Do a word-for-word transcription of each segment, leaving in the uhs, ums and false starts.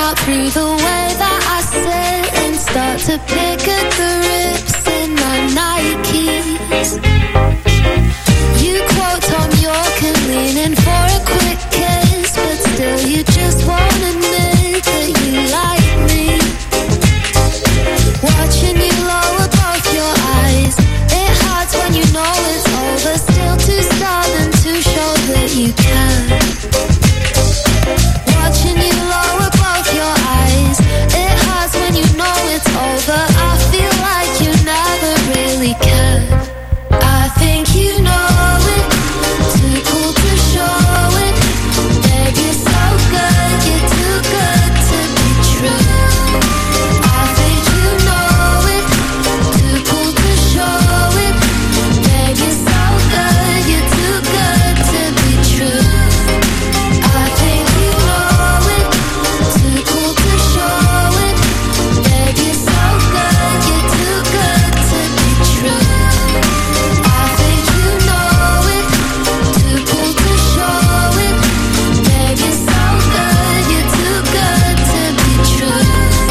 out through the way that I sit and start to pick at the rips in my Nikes. You quote Tom York and lean in for a quick kiss, but still you just won't admit that you like me. Watching you lower both your eyes, it hurts when you know it's over, still too stubborn to show that you can. Watching you lower both your eyes, it hurts when you know it's over, I feel like you never really cared. I think you know it, too cool to show it. Babe, you're so good, you're too good to be true. I think you know it, too cool to show it. Babe, you're so good, you're too good to be true. I think you know it, too cool to show it. Babe, you're so good, you're too good to be true. I think you know it, too cool to show it. Babe, you're so good, you're too good to be true.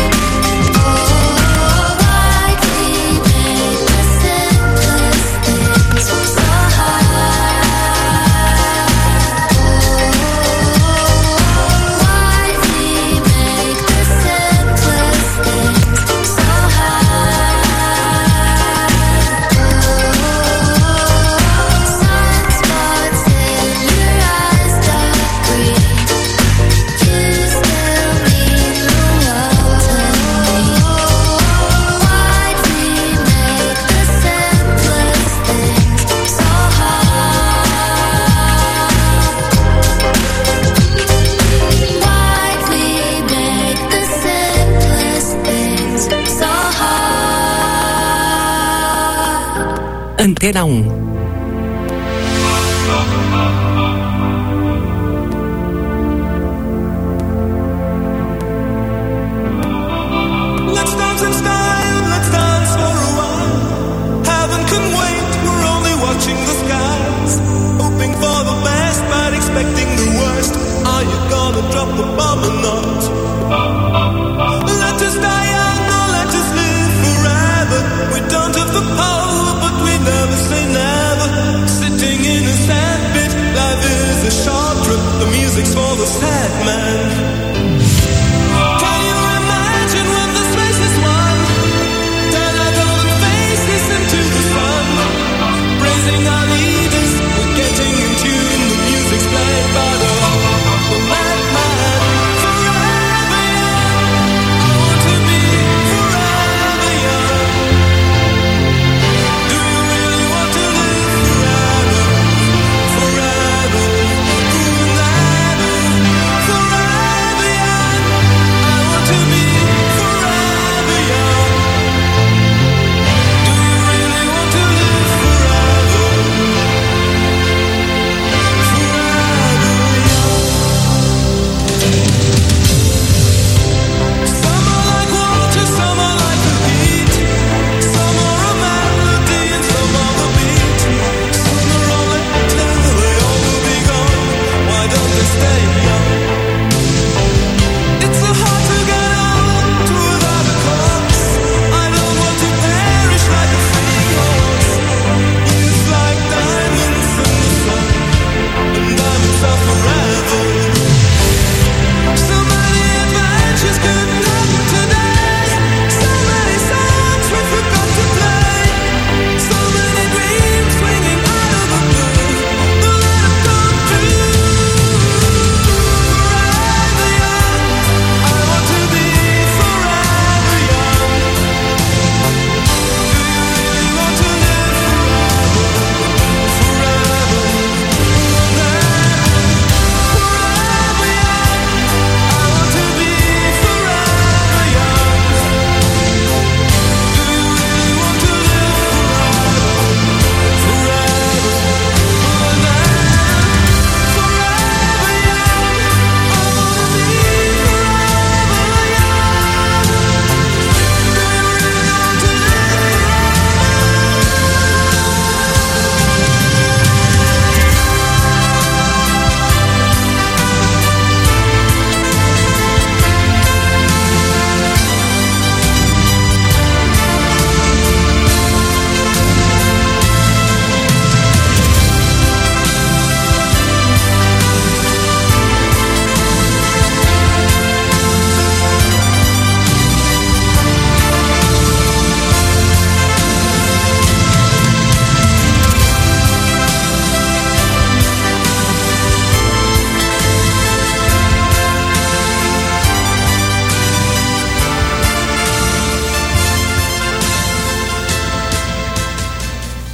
Oh, why do we make the simplest things so hard? Oh, why do we make the simplest things so hard? Sunspots in your eyes, dark green. You still mean the world to me. Why do we make the simplest things so hard? Why do we make the simplest things so hard? Antena um. Let's dance in style, let's dance for a while. Heaven can wait, we're only watching the skies. Hoping for the best, but expecting the worst. Are you gonna drop the bomb or not? Let us die young or let us live forever. We don't have the power, but we never say never. Sitting in a sandpit, life is a short trip. The music's for the sad man. Can you imagine when the space is won? Turn our golden faces into the sun. Praising our leaders, we're getting in tune. The music's played by the the madman. Forever young, I want to be forever young. Do you really want to live forever? Forever, forever, forever.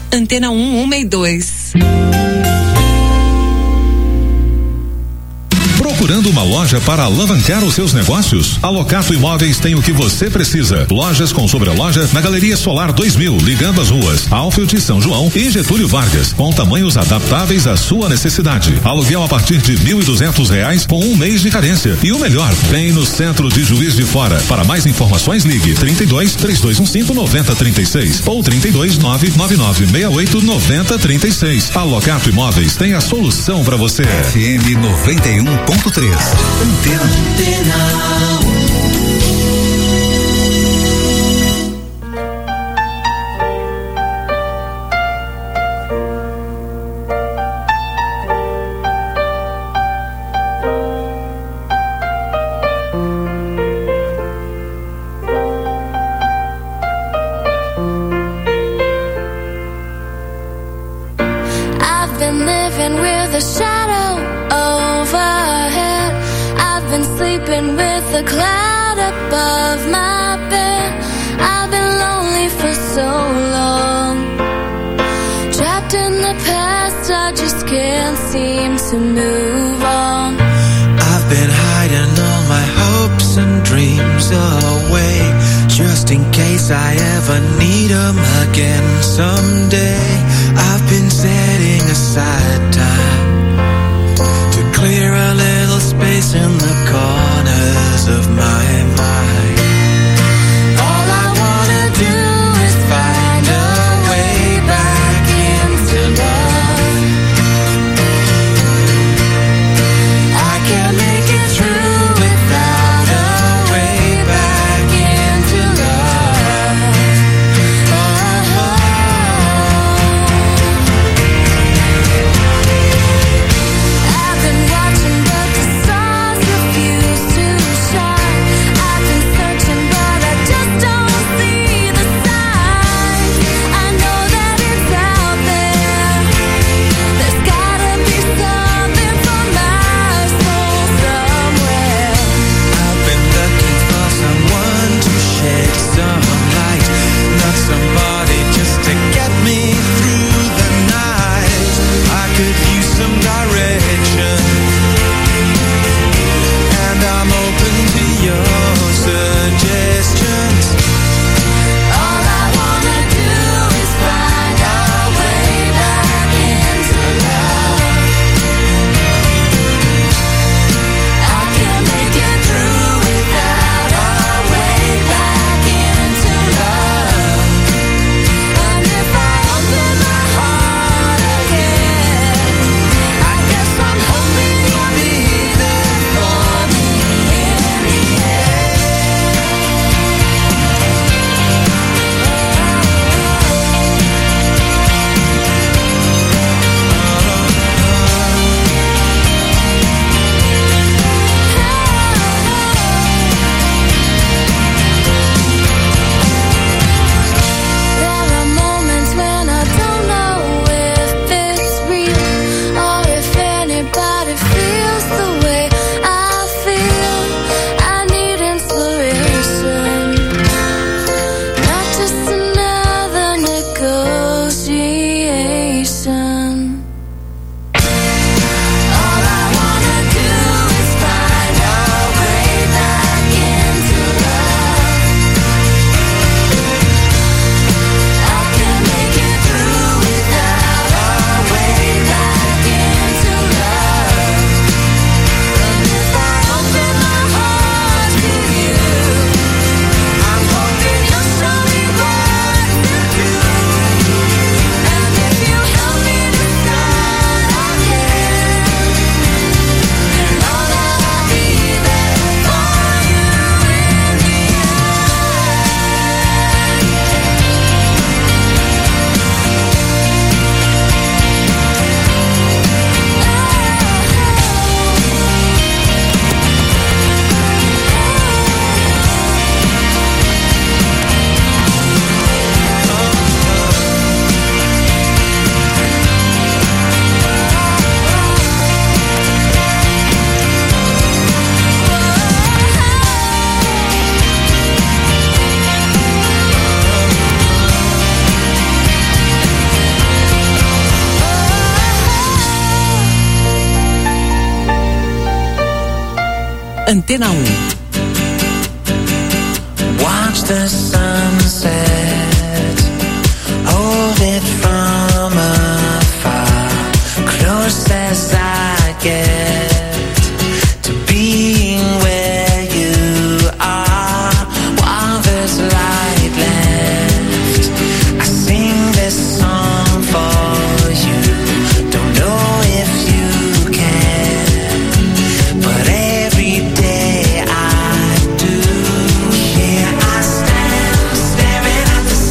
Antena um, uma e dois. Procurando uma loja para alavancar os seus negócios? A Locato Imóveis tem o que você precisa. Lojas com sobreloja na Galeria Solar dois mil, ligando as ruas Alfield, São João e Getúlio Vargas, com tamanhos adaptáveis à sua necessidade. Aluguel a partir de mil e duzentos reais com um mês de carência. E o melhor, bem no centro de Juiz de Fora. Para mais informações, ligue trinta e dois, três dois um cinco, nove zero três seis ou trinta e dois, nove nove nove seis oito, nove zero três seis. A Locato Imóveis tem a solução para você. F M noventa e um ponto três. Antena. Antena. The cloud above my bed. I've been lonely for so long, trapped in the past, I just can't seem to move on. I've been hiding all my hopes and dreams away, just in case I ever need them again someday. I've been setting aside time to clear a little space in the corners of my mind. All I wanna do is find a way back into love. I can't make it through without a way back into love. Oh, I've been watching but the stars refuse to shine. Antena um. Watch the sunset, hold it from afar, close as I get to being where you are. While there's light left, I sing this song for you. Don't know if you can, but every day I do. Here I stand, staring at the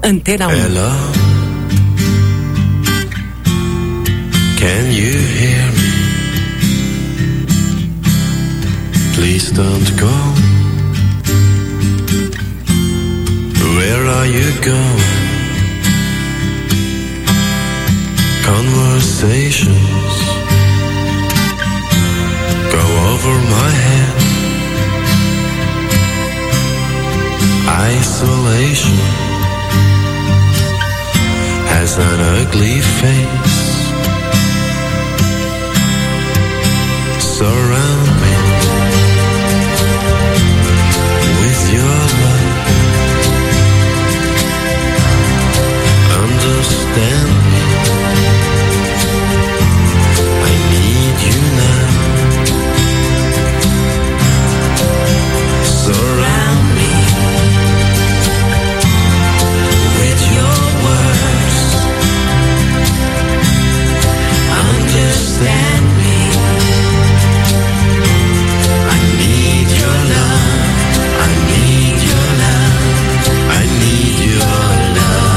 Antena uno. Hello, can you hear me? Please don't go. Where are you going? Conversations go over my head. Isolation has an ugly face. Surround me with your love. Understand me. I need you now. Surround me with your words. Understand me. I need your love. I need your love. I need your love.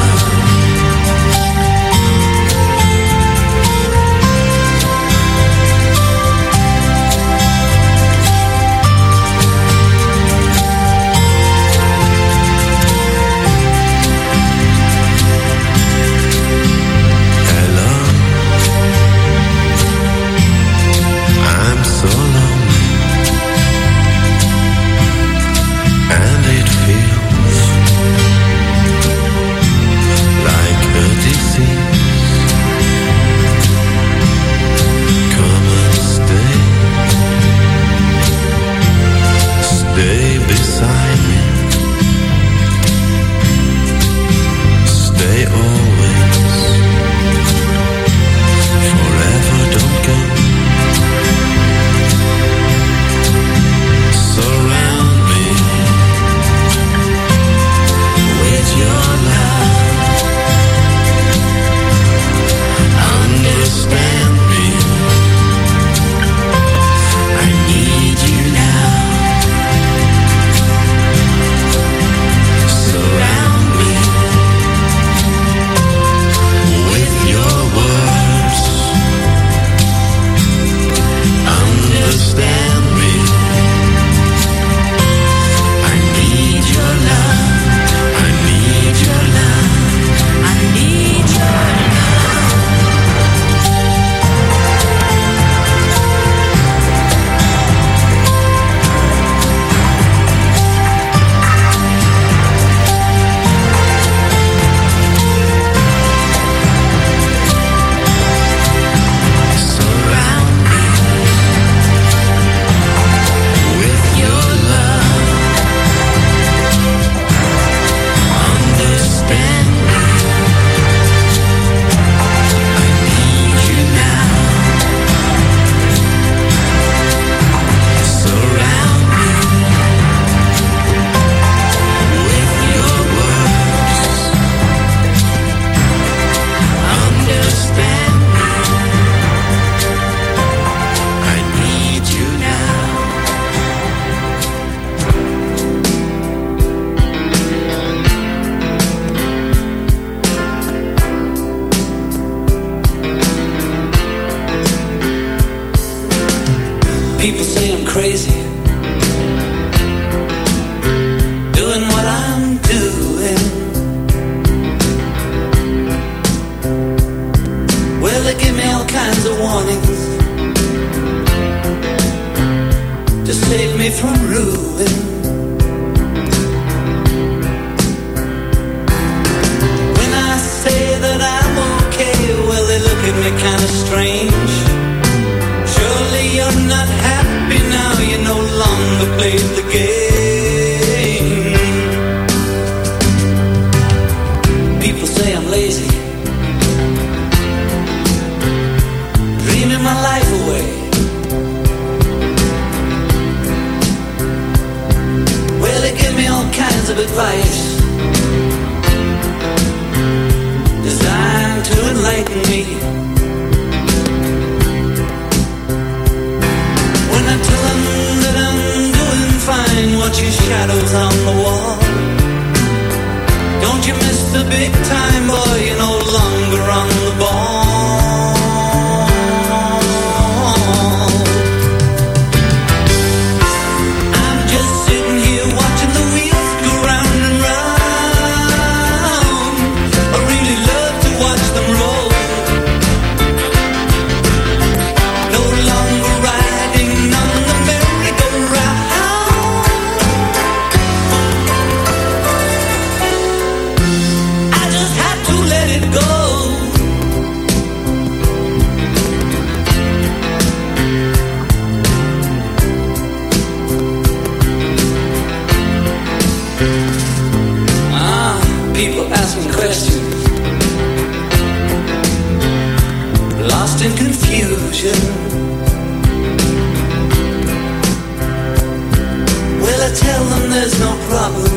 People say I'm crazy, doing what I'm doing. Well, they give me all kinds of warnings to save me from ruin. When I say that I'm okay, well, they look at me kind of strange. Surely you're not happy now, you know big time, boy, you're no longer on the ball. I'm just sitting here watching the wheels go round and round. I really love to watch them roll. No longer riding on the merry-go-round. I just had to let it go. Ah, people ask me questions, lost in confusion. Well, I tell them there's no problem,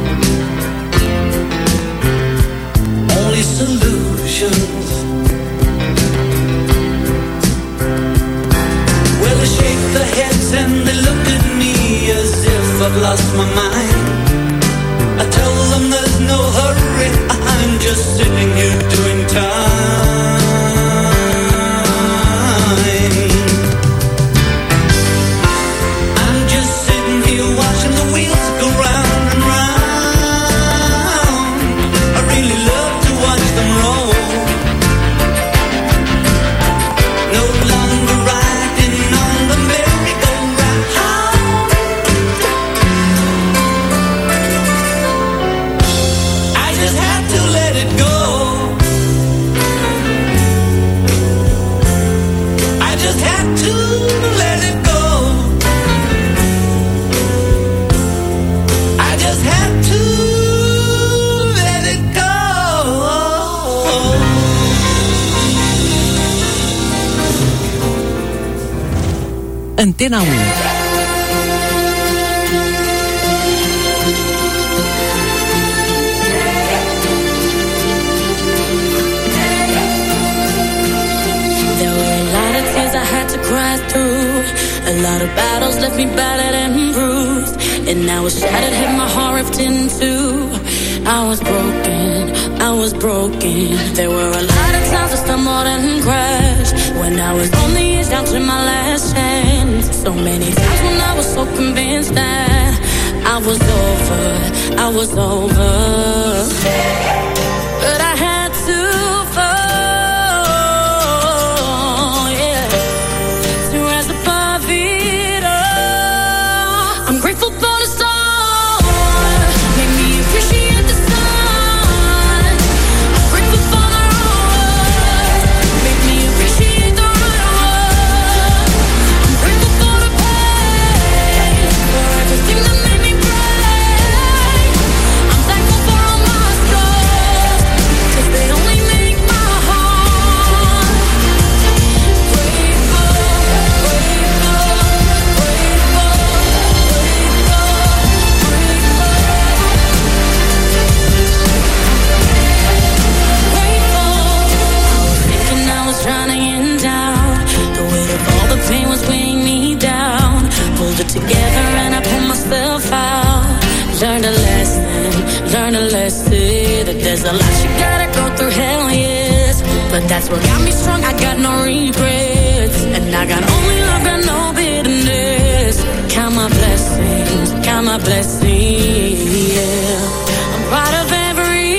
only solutions. Well, they shake their heads and they look at me as if I've lost my mind. I tell them there's no hurry, I'm just sitting here doing time. I'm just sitting here watching the wheels go round and round. I really love to watch them roll. No longer riding on the merry-go-round. I just had to let it go. I just had to let it go. I just had to let it go. Antena um. There were a lot of tears I had to cry through. A lot of battles left me battered and bruised. And I was shattered, had my heart ripped in two. I was broken, I was broken. There were a lot of times I stumbled and crashed, when I was on the edge down to my last chance. So many times when I was so convinced that I was over, I was over. But I had to fall, yeah, to rise above it all. I'm grateful for the storm, made me appreciate the sun. I'm grateful for the road, made me appreciate the road. I'm grateful for the pain, for everything that made me brave. I'm thankful for all my scars, 'cause they only make my heart grateful, grateful, grateful, grateful, grateful. I was thinking I was drowning in doubt. The weight of all the pain was weighing me down. Pulled it together and I pulled myself out. Learned a lesson, learned a lesson, that there's a lot you gotta go through, hell yes. But that's what got me strong, I got no regrets. And I got only love, got no bitterness. Count my blessings, count my blessings, yeah. I'm proud of every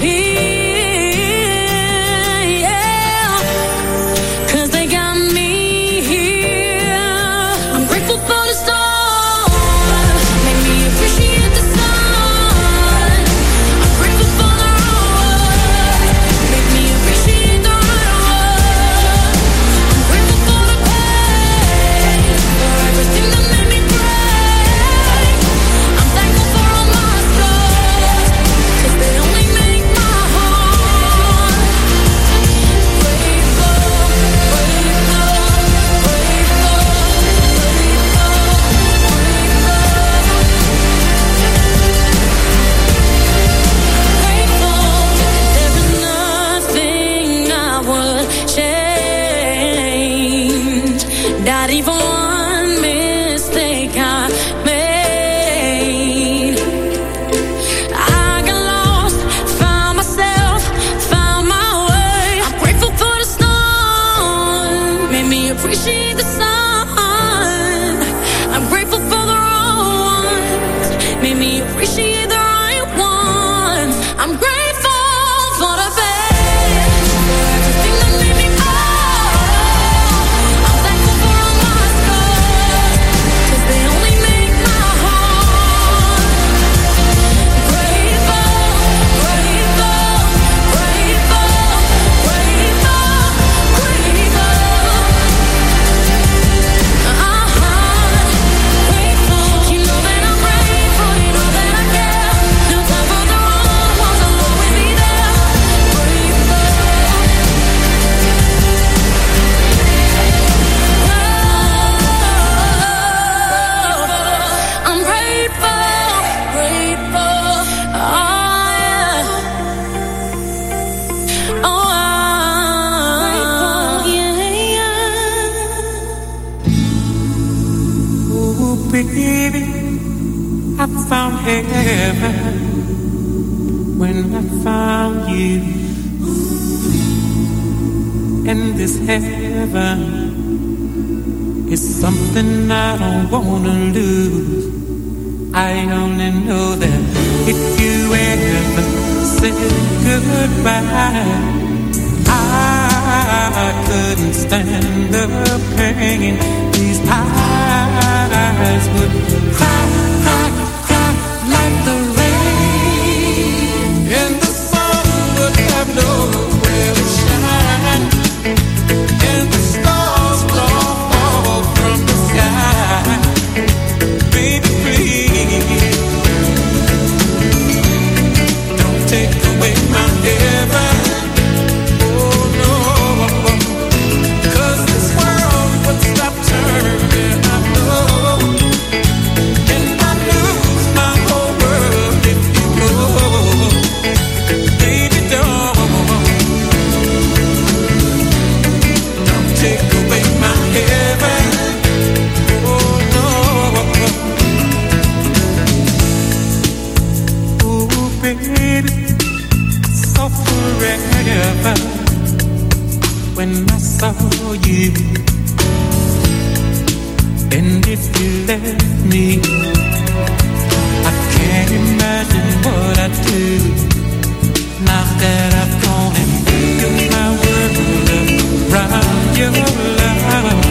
tear, yeah, 'cause they got me here. I'm grateful for the storm, made me appreciate the sun. I'm grateful for the road, made me appreciate the road. I'm grateful for the pain, for everything that made me brave. I'm thankful for all my scars. heaven when I found you. And this heaven is something I don't wanna lose. I only know that if you ever said goodbye, I couldn't stand the pain. These eyes would cry, cry, cry like the rain, and the sun would have nowhere to shine, and the stars would all fall from the sky. Baby, please, don't take away my heaven. When I saw you, and if you left me, I can't imagine what I'd do. Now that I've gone and built my world around your love,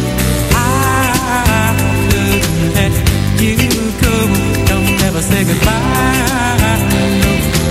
I couldn't let you go. Don't ever say goodbye. No.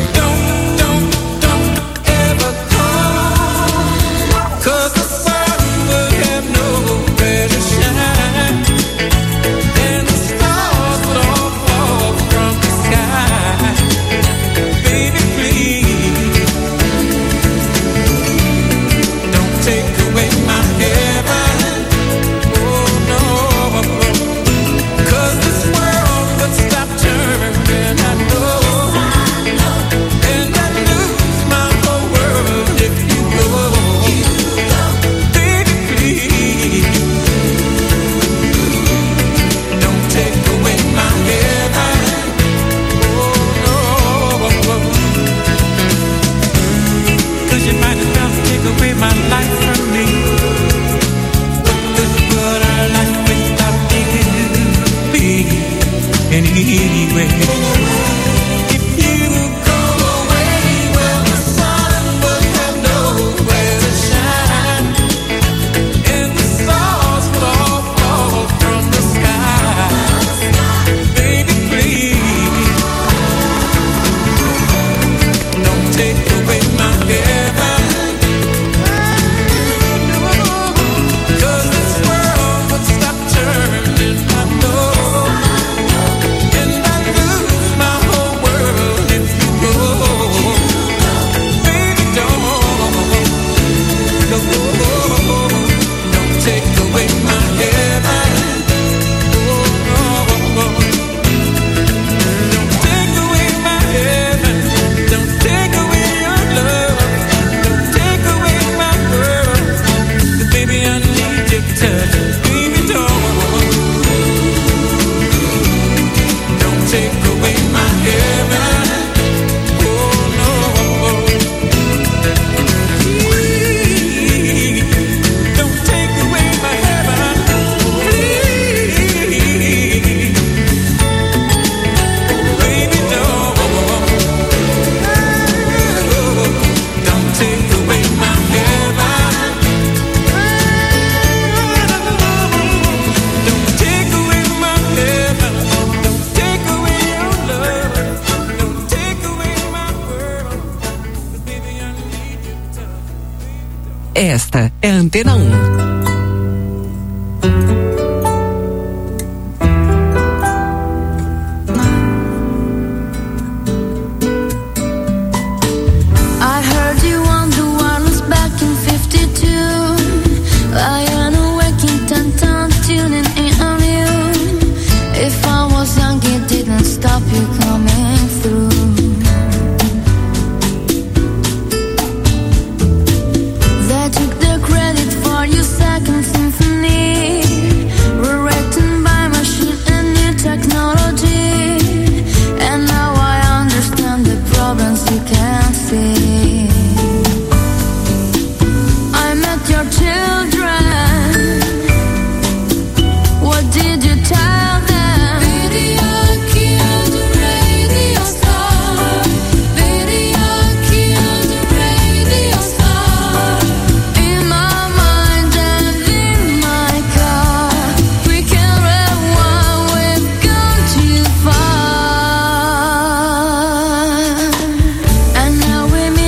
Esta é a Antena um. You see. I met your children. What did you tell them? Video killed the radio star. Video killed the radio star. In my mind and in my car, we can rewind. We've gone too far, and now we meet.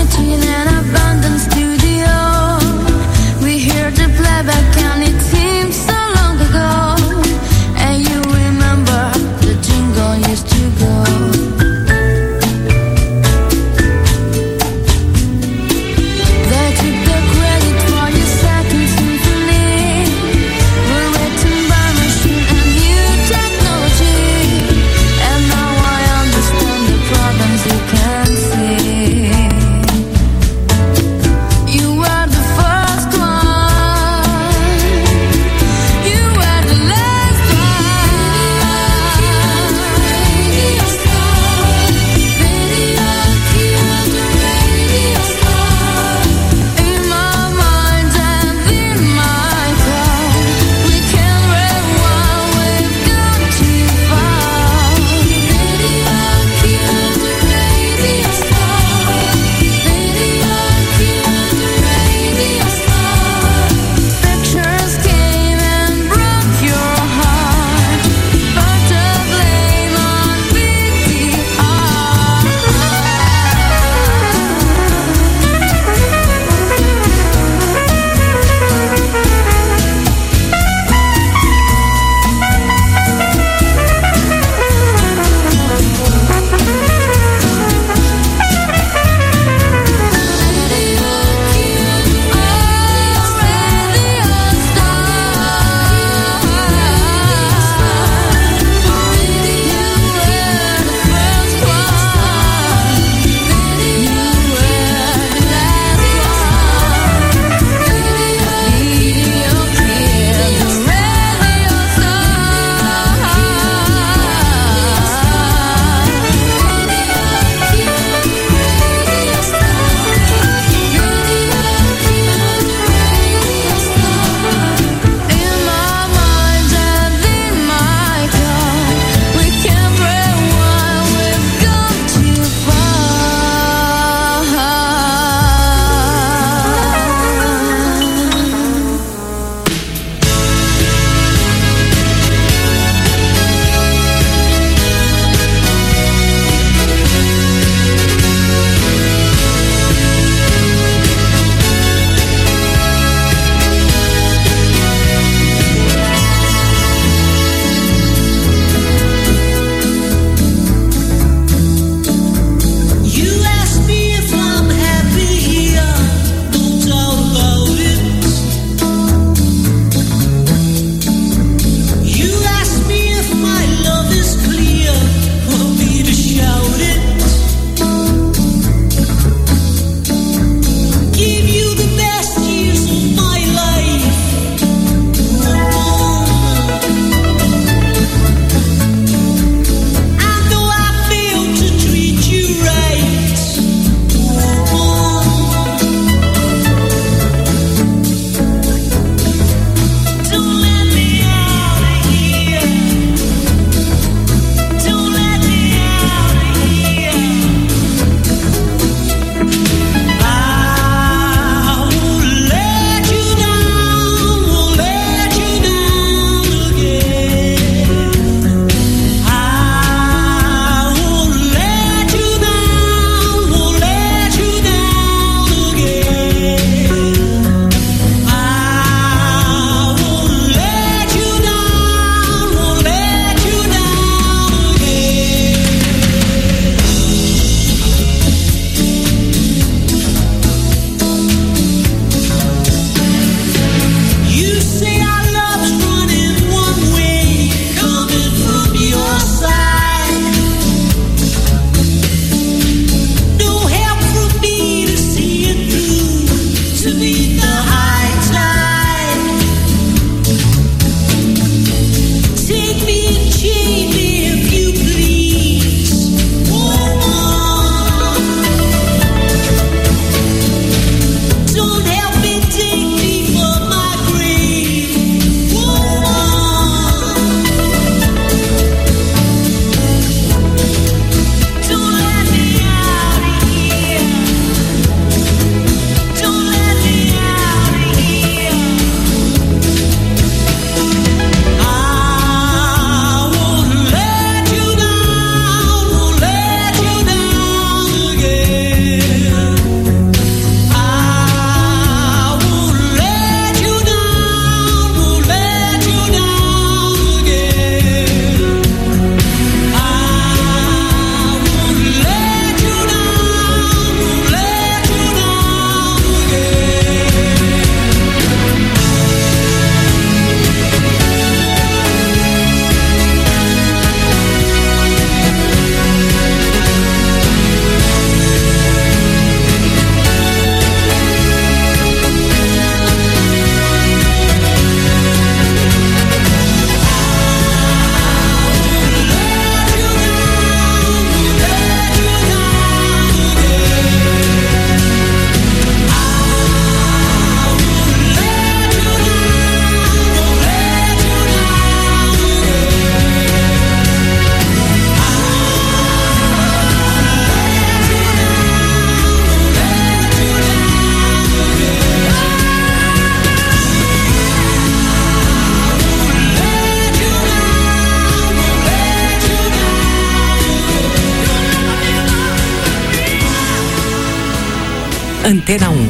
Antena um.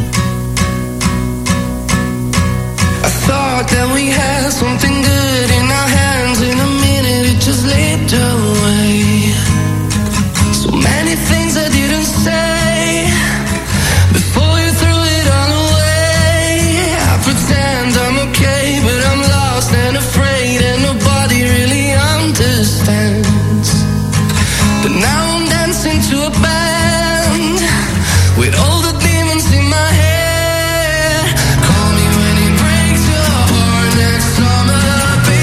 I thought that we had something good in our hands. In a minute it just slipped away. So many things I didn't say before you threw it all away. I pretend I'm okay, but I'm lost and afraid, and nobody really understands. But now I'm dancing to a band with all the demons in my head. Call me when it breaks your heart next summer, baby.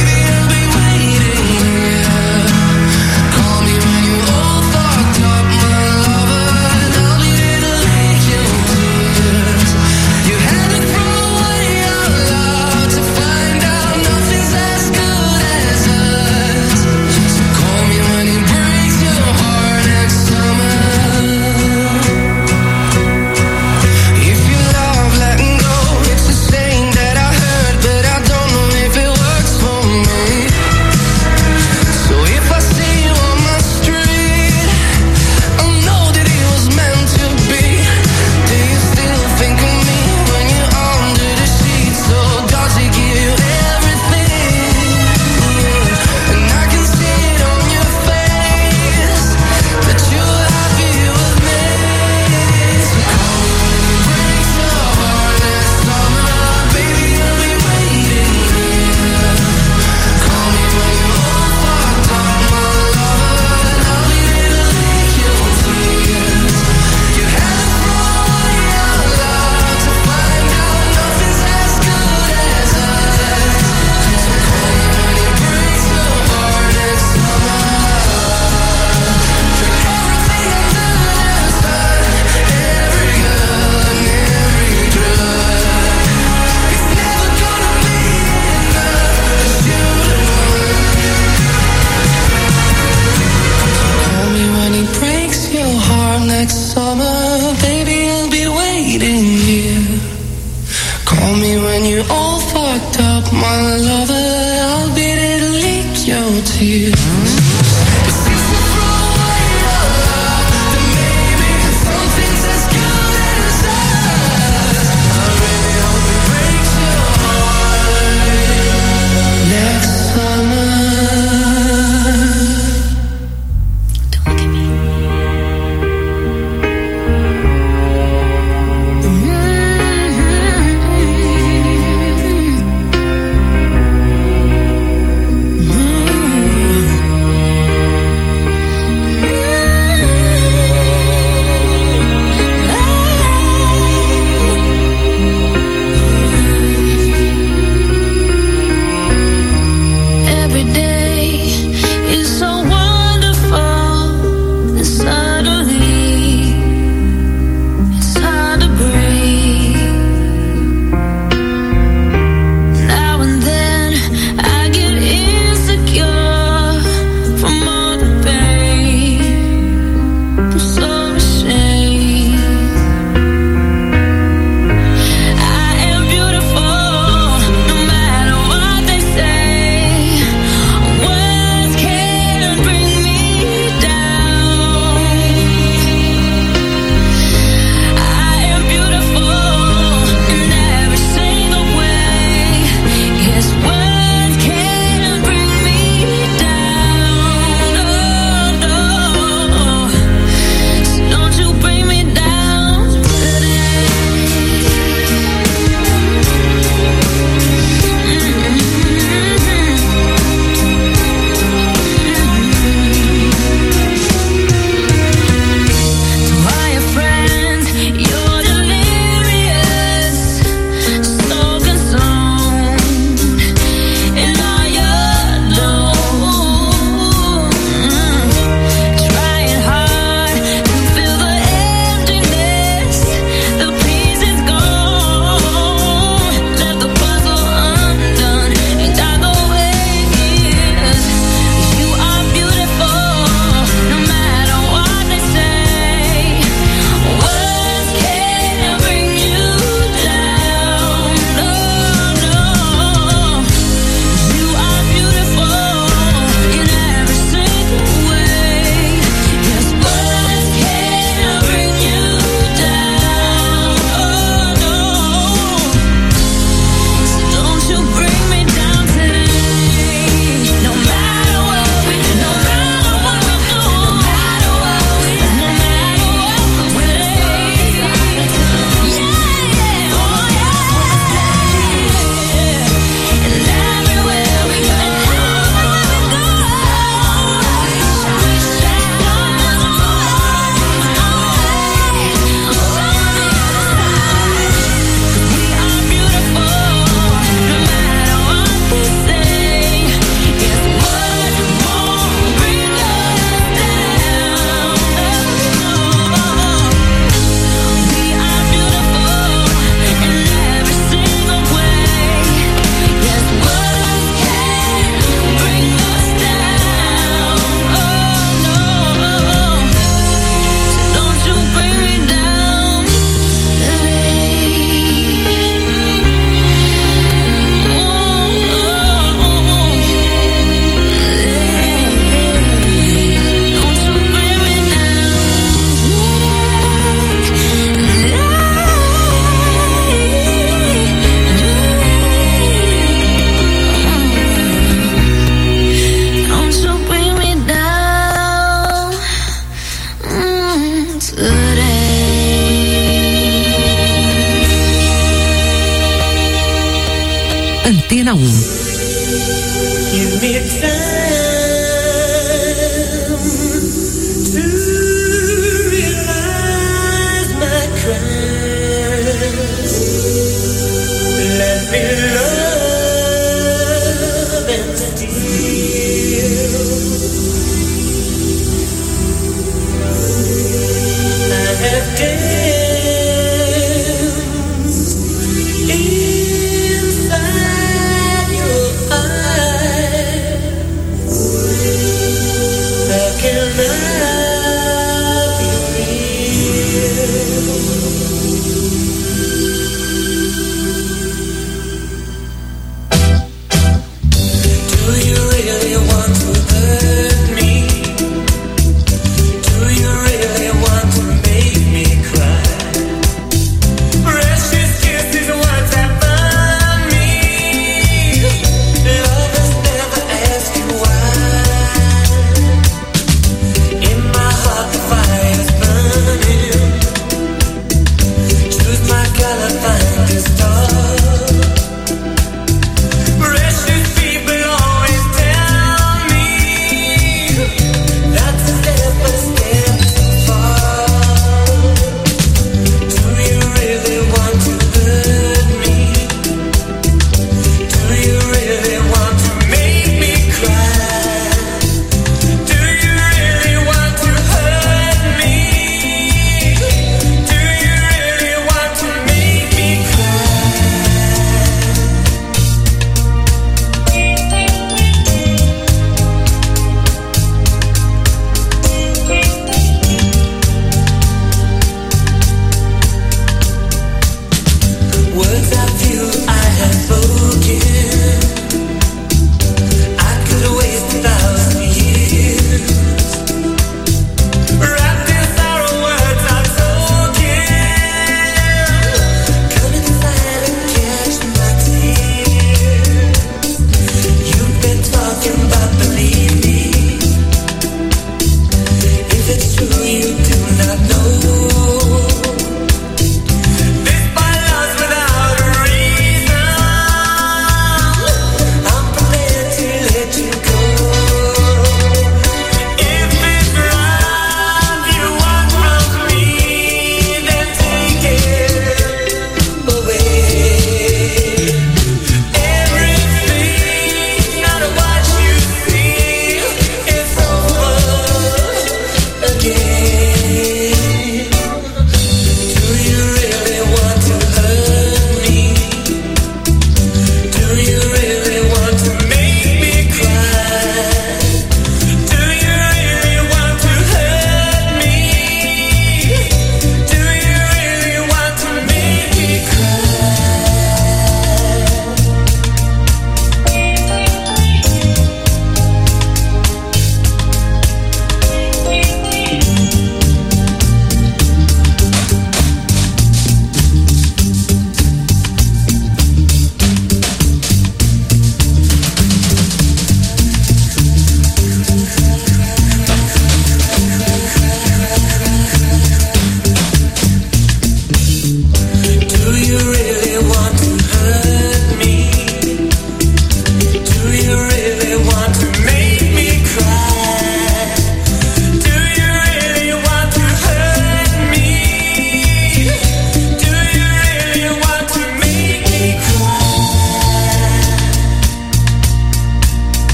Antena um. Give me a chance.